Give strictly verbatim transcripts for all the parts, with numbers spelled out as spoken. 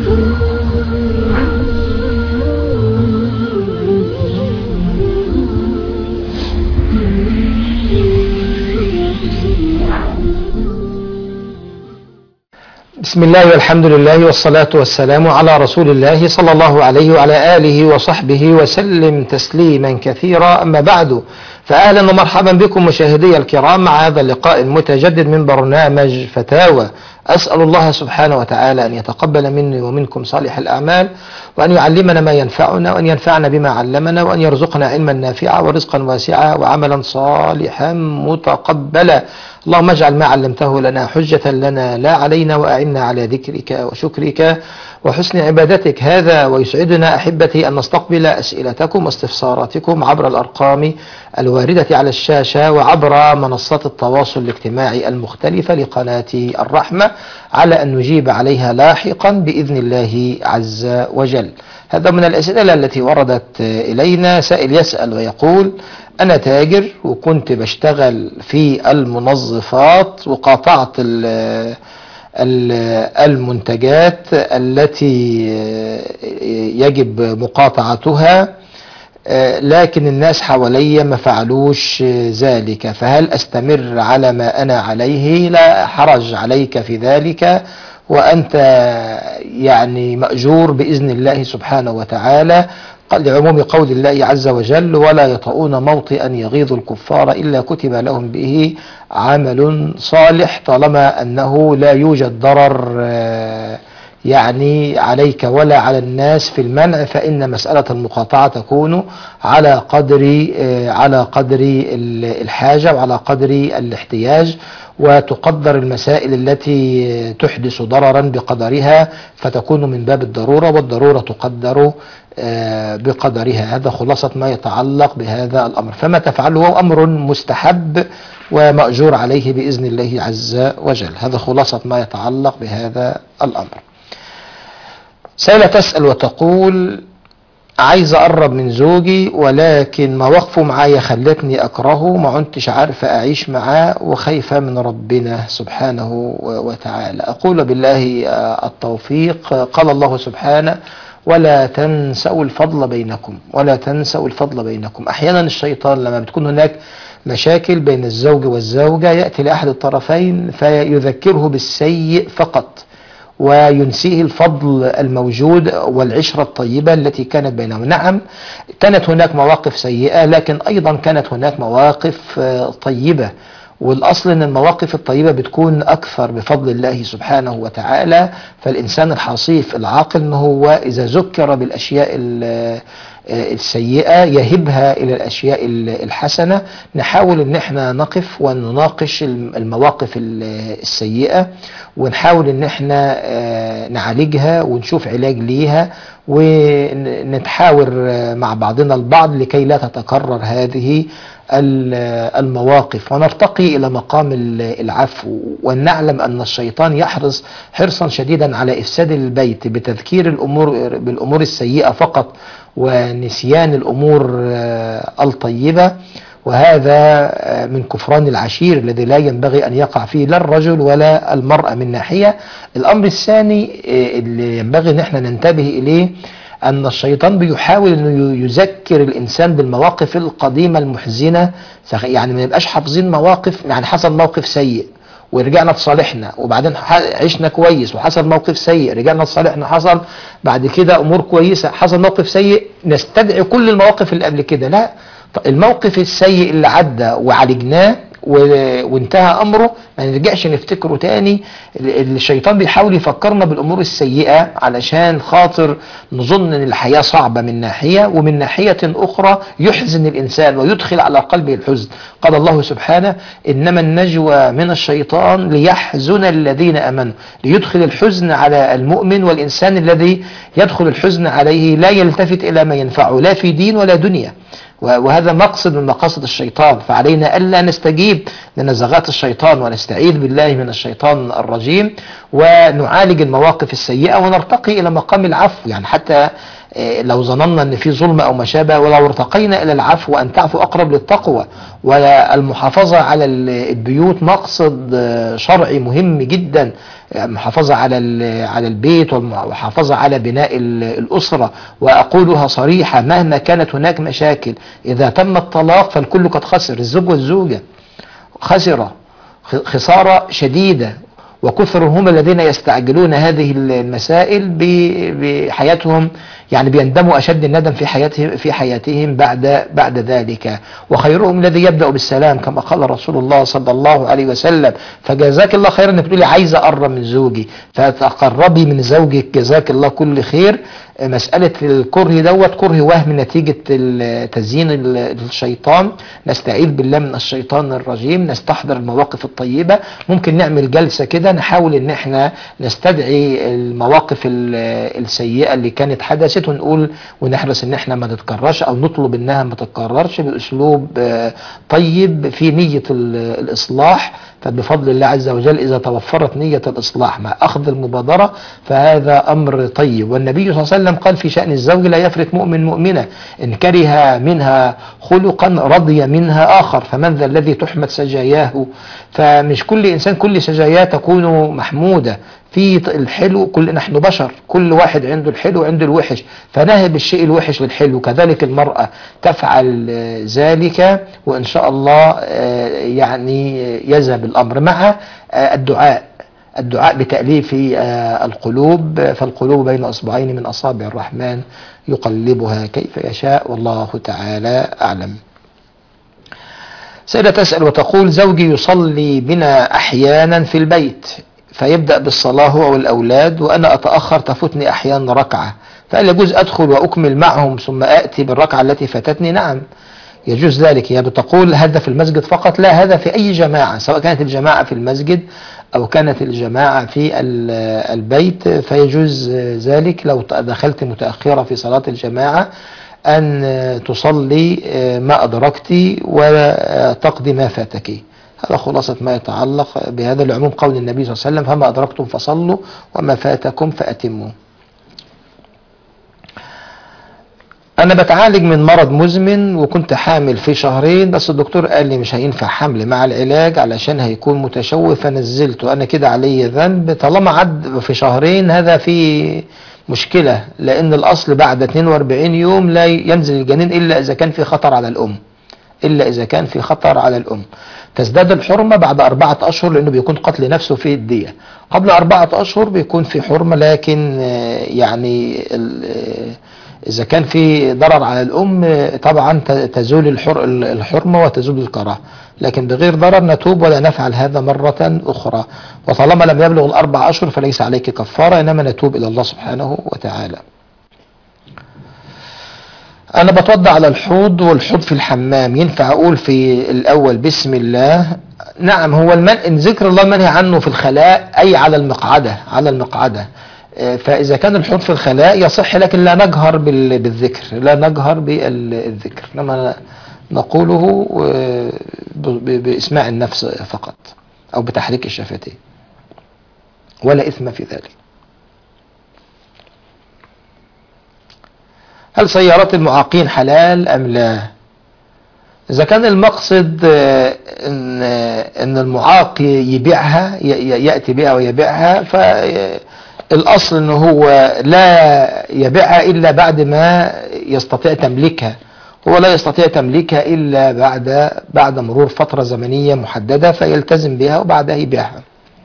بسم الله والحمد لله والصلاة والسلام على رسول الله صلى الله عليه وعلى آله وصحبه وسلم تسليما كثيرا. أما بعد، فأهلا ومرحبا بكم مشاهدي الكرام مع هذا اللقاء المتجدد من برنامج فتاوى. أسأل الله سبحانه وتعالى أن يتقبل مني ومنكم صالح الأعمال، وأن يعلمنا ما ينفعنا، وأن ينفعنا بما علمنا، وأن يرزقنا علما نافعا ورزقا واسعا وعملا صالحا متقبلا. اللهم اجعل ما علمته لنا حجة لنا لا علينا، وأعنا على ذكرك وشكرك وحسن عبادتك. هذا ويسعدنا أحبتي أن نستقبل أسئلتكم واستفساراتكم عبر الأرقام الواردة على الشاشة وعبر منصات التواصل الاجتماعي المختلفة لقناة الرحمة، على أن نجيب عليها لاحقا بإذن الله عز وجل. هذا من الأسئلة التي وردت إلينا. سائل يسأل ويقول: أنا تاجر وكنت بشتغل في المنظفات، وقاطعت المنتجات التي يجب مقاطعتها، لكن الناس حواليا ما فعلوش ذلك، فهل أستمر على ما أنا عليه؟ لا حرج عليك في ذلك، وأنت يعني مأجور بإذن الله سبحانه وتعالى، لعموم قول الله عز وجل: ولا يطؤون موطئا يغيظ الكفار إلا كتب لهم به عمل صالح. طالما أنه لا يوجد ضرر يعني عليك ولا على الناس في المنع، فإن مسألة المقاطعة تكون على قدر على قدر الحاجة وعلى قدر الاحتياج، وتقدر المسائل التي تحدث ضررا بقدرها، فتكون من باب الضرورة، والضرورة تقدر بقدرها. هذا خلاصة ما يتعلق بهذا الأمر. فما تفعله هو أمر مستحب ومأجور عليه بإذن الله عز وجل. هذا خلاصة ما يتعلق بهذا الأمر. سائلة تسأل وتقول: عايز أقرب من زوجي، ولكن مواقفه معايا خلتني أكرهه، ما كنتش عارفة أعيش معاه، وخايفة من ربنا سبحانه وتعالى. أقول بالله التوفيق. قال الله سبحانه: ولا تنسوا الفضل بينكم ولا تنسوا الفضل بينكم. أحيانا الشيطان لما بتكون هناك مشاكل بين الزوج والزوجة يأتي لأحد الطرفين فيذكره بالسيء فقط، وينسيه الفضل الموجود والعشرة الطيبة التي كانت بينهم. نعم، كانت هناك مواقف سيئة، لكن أيضا كانت هناك مواقف طيبة، والأصل أن المواقف الطيبة بتكون أكثر بفضل الله سبحانه وتعالى. فالإنسان الحصيف العاقل أنه هو إذا ذكر بالأشياء السيئة يهبها إلى الأشياء الحسنة. نحاول أن احنا نقف ونناقش المواقف السيئة، ونحاول أن احنا نعالجها ونشوف علاج ليها، ونتحاور مع بعضنا البعض لكي لا تتكرر هذه المواقف، ونرتقي إلى مقام العفو. ونعلم أن الشيطان يحرص حرصا شديدا على إفساد البيت بتذكير الأمور بالأمور السيئة فقط، ونسيان الأمور الطيبة، وهذا من كفران العشير الذي لا ينبغي أن يقع فيه لا الرجل ولا المرأة من ناحية. الأمر الثاني اللي ينبغي أن احنا ننتبه إليه أن الشيطان بيحاول أنه يذكر الإنسان بالمواقف القديمة المحزنة، يعني ما يبقاش حافظين مواقف، يعني حصل موقف سيء ورجعنا تصالحنا، وبعدين عشنا كويس وحصل موقف سيء رجعنا تصالحنا، حصل بعد كده أمور كويسة، حصل موقف سيء نستدعي كل المواقف اللي قبل كده. لا، الموقف السيء اللي عدى وعالجناه وانتهى أمره ما نرجعش نفتكره تاني. الشيطان بيحاول يفكرنا بالأمور السيئة علشان خاطر نظن أن الحياة صعبة من ناحية، ومن ناحية أخرى يحزن الإنسان ويدخل على قلبه الحزن. قال الله سبحانه: إنما النجوى من الشيطان ليحزن الذين أمنوا، ليدخل الحزن على المؤمن، والإنسان الذي يدخل الحزن عليه لا يلتفت إلى ما ينفعه لا في دين ولا دنيا، وهذا مقصد من مقاصد الشيطان. فعلينا ألا نستجيب لنزغات الشيطان، ونستعيذ بالله من الشيطان الرجيم، ونعالج المواقف السيئة ونرتقي إلى مقام العفو. يعني حتى لو ظننا ان في ظلم او ما شابه، ولو ارتقينا الى العفو، وان تعفو اقرب للتقوى. والمحافظة على البيوت مقصد شرعي مهم جدا، المحافظة على على البيت والمحافظة على بناء الأسرة. وأقولها صريحة، مهما كانت هناك مشاكل، إذا تم الطلاق فالكل قد خسر، الزوج والزوجة خسرة خسارة شديدة. وكثر هم الذين يستعجلون هذه المسائل بحياتهم، يعني بيندموا أشد الندم في حياتهم في حياتهم بعد بعد ذلك. وخيرهم الذي يبدأ بالسلام كما قال رسول الله صلى الله عليه وسلم. فجزاك الله خير انك تقولي عايزة أقرب من زوجي، فتقربي من زوجك، جزاك الله كل خير. مسألة الكره دوت كره وهم نتيجة تزيين الشيطان، نستعيذ بالله من الشيطان الرجيم، نستحضر المواقف الطيبة. ممكن نعمل جلسة كده نحاول ان احنا نستدعي المواقف السيئة اللي كانت حدثت، ونقول ونحرص ان احنا ما تتكررش، او نطلب انها ما تتكررش باسلوب طيب في نية الاصلاح. فبفضل الله عز وجل إذا توفرت نية الإصلاح مع أخذ المبادرة فهذا أمر طيب. والنبي صلى الله عليه وسلم قال في شأن الزوج: لا يفرق مؤمن مؤمنة إن كره منها خلقا رضي منها آخر، فمن ذا الذي تحمد سجاياه. فمش كل إنسان كل سجاياه تكون محمودة، في الحلو، كل نحن بشر، كل واحد عنده الحلو وعنده الوحش، فنهب الشيء الوحش للحلو. كذلك المرأة تفعل ذلك، وإن شاء الله يعني يذهب الأمر مع الدعاء الدعاء بتأليف القلوب، فالقلوب بين أصبعين من أصابع الرحمن يقلبها كيف يشاء، والله تعالى أعلم. سيدة تسأل وتقول: زوجي يصلي بنا أحيانا في البيت، فيبدأ بالصلاة هو والأولاد، وأنا أتأخر تفوتني أحيانا ركعة، فهل يجوز أدخل وأكمل معهم ثم أأتي بالركعة التي فاتتني؟ نعم يجوز ذلك. هي بتقول هذا في المسجد فقط؟ لا، هذا في أي جماعة، سواء كانت الجماعة في المسجد أو كانت الجماعة في البيت فيجوز ذلك. لو دخلت متأخرة في صلاة الجماعة أن تصلي ما أدركت وتقضي ما فاتك. هذا خلاصة ما يتعلق بهذا. العموم قول النبي صلى الله عليه وسلم: فما أدركتم فصلوا وما فاتكم فأتموا. أنا بتعالج من مرض مزمن وكنت حامل في شهرين، بس الدكتور قال لي مش هينفع حمل مع العلاج علشان هيكون متشوه، فنزلته. أنا كده علي ذنب؟ طالما عد في شهرين هذا في مشكلة، لأن الأصل بعد اثنين وأربعين يوم لا ينزل الجنين إلا إذا كان في خطر على الأم إلا إذا كان في خطر على الأم. تزداد الحرمة بعد أربعة أشهر، لأنه بيكون قتل نفسه في الدية. قبل أربعة أشهر بيكون في حرمة، لكن يعني إذا كان في ضرر على الأم طبعا تزول الحرمة وتزول الكراهة، لكن بغير ضرر نتوب ولا نفعل هذا مرة أخرى. وطالما لم يبلغ الأربع أشهر فليس عليك كفارة، إنما نتوب إلى الله سبحانه وتعالى. أنا بتوضع على الحوض والحوض في الحمام، ينفع أقول في الأول بسم الله؟ نعم. هو المنع ذكر الله منهي عنه في الخلاء، أي على المقعدة على المقعدة فإذا كان الحوض في الخلاء يصح، لكن لا نجهر بالذكر لا نجهر بالذكر لما نقوله بإسماع النفس فقط أو بتحريك الشفتين، ولا إثم في ذلك. هل سيارات المعاقين حلال أم لا؟ إذا كان المقصد إن, إن المعاق يبيعها يأتي بها ويبيعها، فالأصل أنه هو لا يبيعها إلا بعد ما يستطيع تملكها. هو لا يستطيع تملكها إلا بعد بعد مرور فترة زمنية محددة، فيلتزم بها وبعدها يبيعها.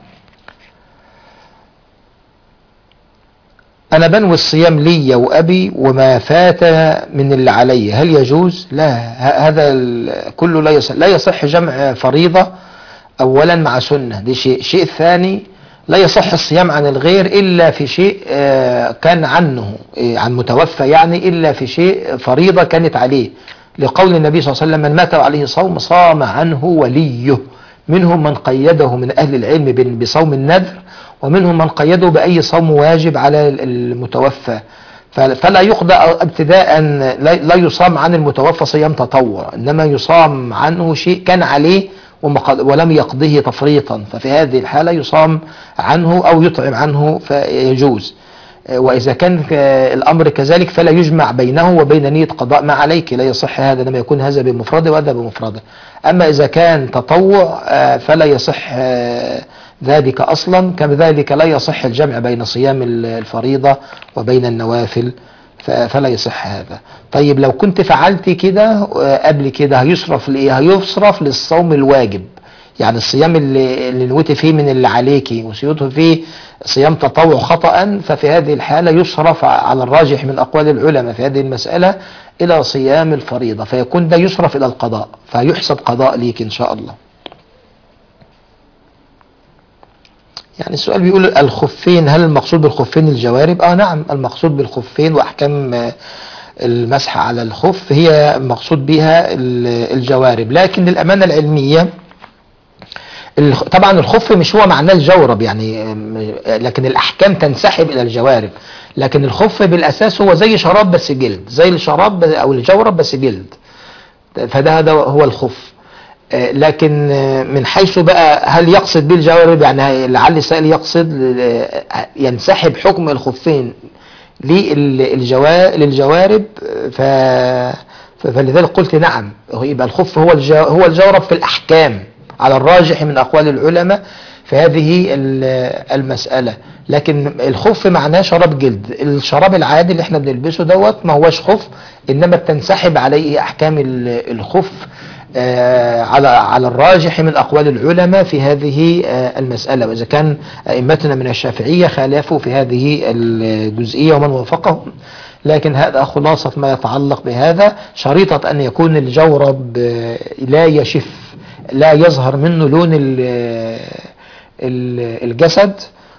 أنا بنوي الصيام لي وأبي وما فات من اللي علي، هل يجوز؟ لا، هذا كله لا يصح. لا يصح جمع فريضة أولا مع سنة، دي شيء. شيء ثاني، لا يصح الصيام عن الغير إلا في شيء كان عنه عن متوفى، يعني إلا في شيء فريضة كانت عليه، لقول النبي صلى الله عليه وسلم: من مات عليه صوم صام عنه وليه. منهم من قيده من أهل العلم بصوم النذر، ومنهم من قيده بأي صوم واجب على المتوفى. فلا يقضى ابتداء، لا يصام عن المتوفى صيام تطوع، إنما يصام عنه شيء كان عليه ولم يقضيه تفريطا، ففي هذه الحالة يصام عنه أو يطعم عنه فيجوز. وإذا كان الأمر كذلك فلا يجمع بينه وبين نية قضاء ما عليك، لا يصح هذا لما يكون هذا بمفرده وهذا بمفرده. أما إذا كان تطوع فلا يصح ذلك أصلا، كذلك لا يصح الجمع بين صيام الفريضة وبين النوافل، فلا يصح هذا. طيب لو كنت فعلت كده قبل كده هيصرف لإيه؟ هيصرف للصوم الواجب، يعني الصيام اللي, اللي نويت فيه من اللي عليكي وسيوته فيه صيام تطوع خطأ، ففي هذه الحالة يصرف على الراجح من أقوال العلماء في هذه المسألة إلى صيام الفريضة، فيكون ده يصرف إلى القضاء، فيحسب قضاء ليك إن شاء الله. يعني السؤال بيقول الخفين، هل المقصود بالخفين الجوارب؟ آه نعم، المقصود بالخفين وأحكام المسح على الخف هي مقصود بها الجوارب، لكن للأمانة العلمية طبعا الخف مش هو معناه الجورب يعني، لكن الأحكام تنسحب إلى الجوارب، لكن الخف بالأساس هو زي شراب بس جلد، زي الشراب أو الجورب بس جلد، فده هذا هو الخف. لكن من حيث بقى هل يقصد به الجوارب، يعني لعل السائل يقصد ينسحب حكم الخفين للجوارب، ف فلذلك قلت نعم، يبقى الخف هو هو الجورب في الأحكام على الراجح من أقوال العلماء في هذه المسألة، لكن الخف معناه شراب جلد. الشراب العادي اللي احنا بنلبسه دوت ما هوش خف، إنما بتنسحب عليه أحكام الخف على على الراجح من أقوال العلماء في هذه المسألة. وإذا كان أئمتنا من الشافعية خالفوا في هذه الجزئية ومن وافقهم، لكن هذا خلاصة ما يتعلق بهذا، شريطة أن يكون الجورب لا يشف، لا يظهر منه لون الجسد،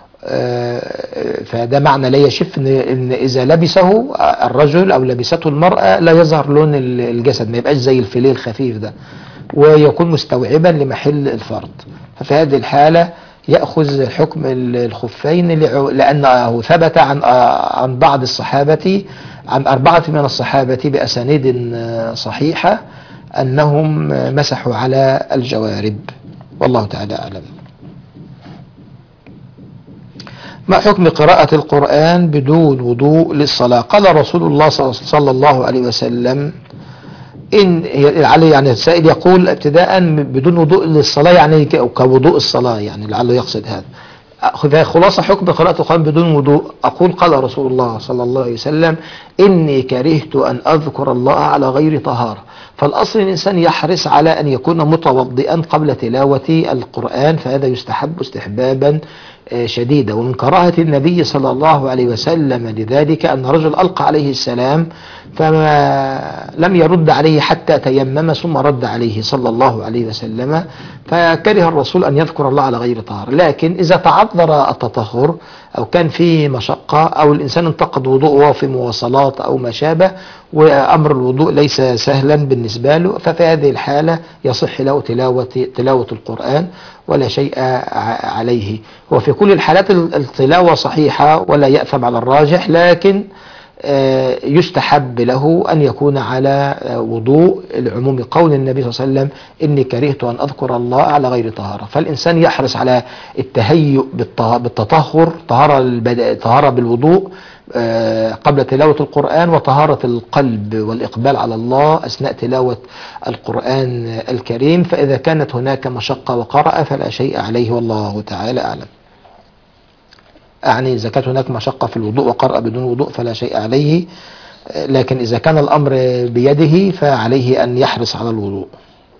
فده معنى لا يشف، إن إذا لبسه الرجل أو لبسته المرأة لا يظهر لون الجسد، ما يبقاش زي الفيليه الخفيف ده، ويكون مستوعبا لمحل الفرض. ففي هذه الحالة يأخذ حكم الخفين، لأنه ثبت عن عن بعض الصحابة، عن أربعة من الصحابة بأسانيد صحيحة أنهم مسحوا على الجوارب، والله تعالى أعلم. ما حكم قراءة القرآن بدون وضوء للصلاة؟ قال رسول الله صلى الله عليه وسلم إن عليه، يعني السائل يقول ابتداء بدون وضوء للصلاة يعني كوضوء الصلاة، يعني لعله يقصد هذا. خلاصة حكم قراءة القرآن بدون وضوء، أقول قال رسول الله صلى الله عليه وسلم إني كرهت أن أذكر الله على غير طهارة. فالأصل الإنسان يحرص على أن يكون متوضئا قبل تلاوة القرآن، فهذا يستحب استحبابا شديدا. ومن كراهة النبي صلى الله عليه وسلم لذلك أن رجل ألقى عليه السلام فما لم يرد عليه حتى تيمم ثم رد عليه صلى الله عليه وسلم، فكره الرسول أن يذكر الله على غير طهارة. لكن إذا تعذر التطهر أو كان فيه مشقة أو الإنسان انتقد وضوءه في مواصلات أو ما شابه وأمر الوضوء ليس سهلا بالنسبة له، ففي هذه الحالة يصح له تلاوة, تلاوة القرآن ولا شيء عليه. وفي كل الحالات التلاوة صحيحة ولا يأثم على الراجح، لكن يستحب له أن يكون على وضوء لعموم قول النبي صلى الله عليه وسلم إني كرهت أن أذكر الله على غير طهارة. فالإنسان يحرص على التهيؤ بالتطهر، طهارة بالوضوء قبل تلاوة القرآن، وطهارة القلب والإقبال على الله أثناء تلاوة القرآن الكريم. فإذا كانت هناك مشقة وقرأ فلا شيء عليه، والله تعالى أعلم. يعني إذا كانت هناك مشقة في الوضوء وقرأ بدون وضوء فلا شيء عليه، لكن إذا كان الأمر بيده فعليه أن يحرص على الوضوء.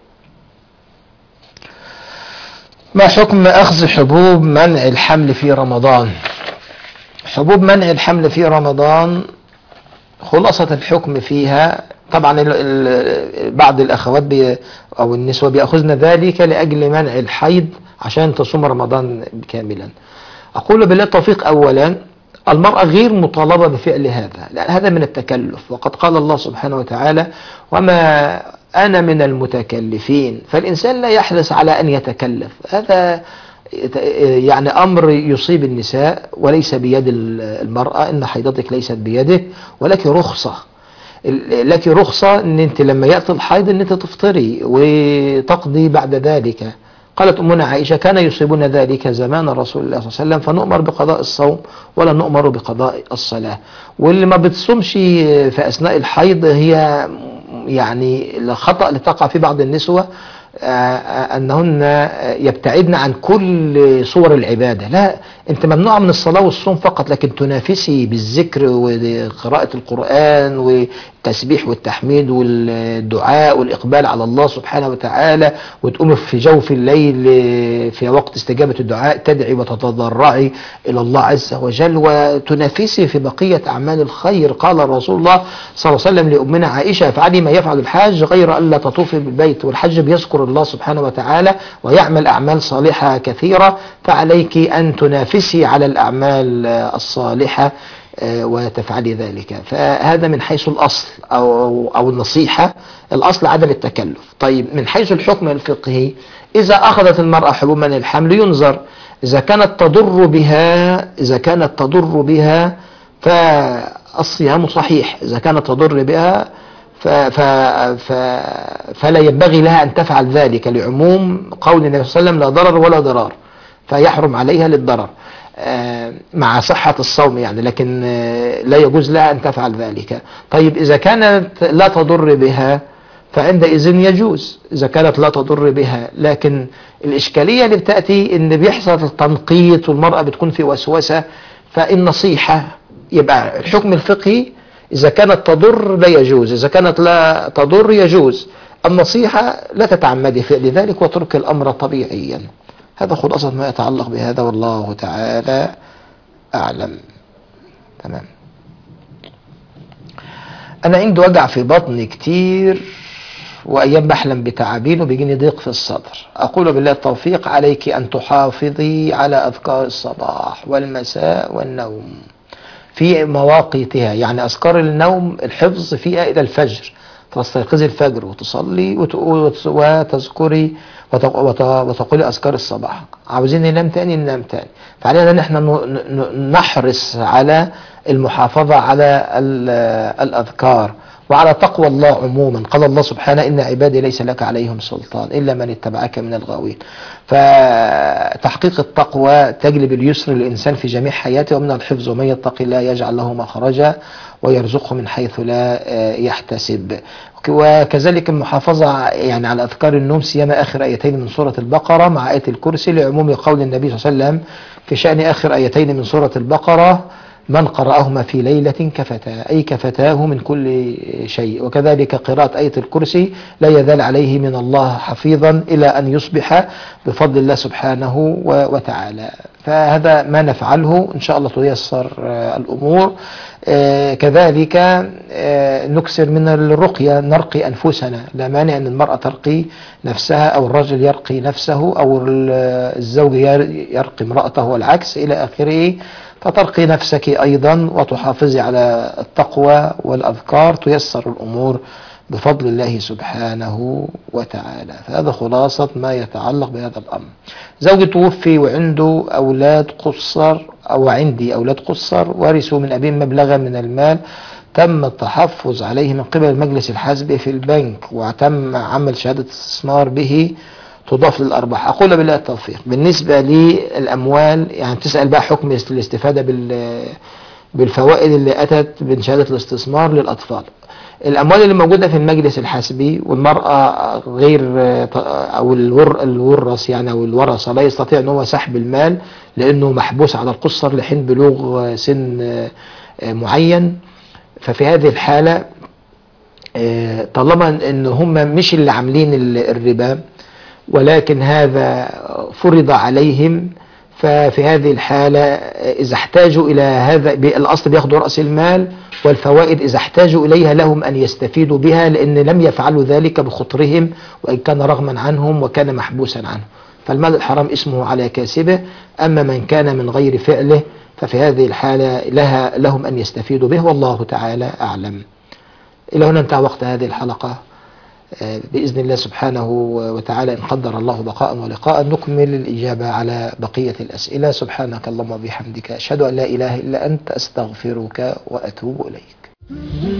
ما حكم أخذ حبوب منع الحمل في رمضان؟ حبوب منع الحمل في رمضان خلاصة الحكم فيها، طبعا بعض الأخوات بي أو النسوة بيأخذن ذلك لأجل منع الحيض عشان تصوم رمضان كاملا. أقول بالله التوفيق، أولا المرأة غير مطالبة بفعل هذا، لأن هذا من التكلف، وقد قال الله سبحانه وتعالى وما أنا من المتكلفين، فالإنسان لا يحرص على أن يتكلف. هذا يعني أمر يصيب النساء وليس بيد المرأة، إن حيضتك ليست بيدك ولك رخصة، لك رخصة إن أنت لما يأتي الحيض إن أنت تفطري وتقضي بعد ذلك، قالت أمنا عائشة: كان يصيبنا ذلك زمان رسول الله صلى الله عليه وسلم فنؤمر بقضاء الصوم ولا نؤمر بقضاء الصلاة. واللي ما بتصومش في أثناء الحيض هي يعني الخطأ اللي تقع في بعض النسوة أنهن يبتعدن عن كل صور العبادة. لا، أنت ممنوعة من الصلاة والصوم فقط، لكن تنافسي بالذكر وقراءة القرآن والتسبيح والتحميد والدعاء والإقبال على الله سبحانه وتعالى، وتقوم في جوف الليل في وقت استجابة الدعاء تدعي وتتضرعي إلى الله عز وجل، وتنافسي في بقية أعمال الخير. قال رسول الله صلى الله عليه وسلم لأمنا عائشة: افعلي ما يفعل الحاج غير ألا تطوفي بالبيت. والحج بيذكر الله سبحانه وتعالى ويعمل أعمال صالحة كثيرة، فعليك أن تنافسي على الأعمال الصالحة وتفعلي ذلك. فهذا من حيث الأصل أو, أو النصيحة. الأصل عدم التكلف. طيب، من حيث الحكم الفقهي، إذا أخذت المرأة حبوب من الحمل ينظر إذا كانت تضر بها إذا كانت تضر بها فالصيام صحيح. إذا كانت تضر بها ف ف ف فلا ينبغي لها أن تفعل ذلك، لعموم قول النبي صلى الله عليه وسلم: لا ضرر ولا ضرار، فيحرم عليها للضرر مع صحة الصوم يعني، لكن لا يجوز لها أن تفعل ذلك. طيب، إذا كانت لا تضر بها فعندئذ يجوز إذا كانت لا تضر بها. لكن الإشكالية اللي بتأتي إن بيحصل تنقيط والمرأة بتكون في وسوسة. فالنصيحة يبقى الحكم الفقهي: إذا كانت تضر لا يجوز، إذا كانت لا تضر يجوز. النصيحة: لا تتعمدي فعل ذلك وترك الأمر طبيعيا. هذا خلاصة ما يتعلق بهذا، والله تعالى أعلم. تمام. أنا عندي وجع في بطني كتير، وأيام بحلم بتعابين وبيجيني ضيق في الصدر. أقول بالله التوفيق، عليك أن تحافظي على أذكار الصباح والمساء والنوم في مواقيتها. يعني أذكار النوم الحفظ فيها إلى الفجر، تستيقظي الفجر وتصلي وتذكري وتقولي أذكار الصباح. عاوزين ننام تاني ننام تاني. فعلينا نحن نحرص على المحافظة على الأذكار وعلى تقوى الله عموما. قال الله سبحانه: إن عبادي ليس لك عليهم سلطان إلا من اتبعك من الغاوين. فتحقيق التقوى تجلب اليسر للإنسان في جميع حياته. ومن الحفظ: ومن يتق الله يجعل له مخرجا ويرزقه من حيث لا يحتسب. وكذلك المحافظة يعني على أذكار النوم، سيما آخر آيتين من سورة البقرة مع آية الكرسي، لعموم قول النبي صلى الله عليه وسلم في شأن آخر آيتين من سورة البقرة: من قرأهما في ليلة كفتا، أي كفتاه من كل شيء. وكذلك قراءة آية الكرسي لا يزال عليه من الله حفيظا إلى أن يصبح بفضل الله سبحانه وتعالى. فهذا ما نفعله، إن شاء الله تيسر الأمور. كذلك نكسر من الرقية، نرقي أنفسنا. لا مانع أن المرأة ترقي نفسها أو الرجل يرقي نفسه أو الزوج يرقي امرأته والعكس إلى آخره. فترقي نفسك أيضا وتحافظي على التقوى والأذكار، تيسر الأمور بفضل الله سبحانه وتعالى. فهذا خلاصة ما يتعلق بهذا الأمر. زوجي توفي وعنده أولاد قصر أو عندي أولاد قصر ورثوا من أبيهم مبلغا من المال، تم التحفظ عليه من قبل المجلس الحزبي في البنك، وتم عمل شهادة استثمار به تضاف للأرباح. أقول بالله التوفيق. بالنسبة للأموال، يعني تسأل بقى حكم الاستفادة بالفوائد اللي أتت من شهادة الاستثمار للأطفال. الأموال اللي موجودة في المجلس الحسبي والمرأة غير أو الور الورث يعني أو الورثة لا يستطيع أن هو سحب المال لأنه محبوس على القصر لحين بلوغ سن معين. ففي هذه الحالة طالما أن هم مش اللي عاملين الربا ولكن هذا فرض عليهم، ففي هذه الحالة إذا احتاجوا إلى هذا الأصل بياخدوا رأس المال، والفوائد إذا احتاجوا إليها لهم أن يستفيدوا بها، لأن لم يفعلوا ذلك بخطرهم وإن كان رغما عنهم وكان محبوسا عنه. فالمال الحرام اسمه على كاسبه. أما من كان من غير فعله ففي هذه الحالة لها لهم أن يستفيدوا به، والله تعالى أعلم. إلى هنا انتهى وقت هذه الحلقة. بإذن الله سبحانه وتعالى إن قدر الله بقاء ولقاء نكمل الإجابة على بقية الأسئلة. سبحانك اللهم وبحمدك، أشهد أن لا إله إلا أنت، أستغفرك وأتوب إليك.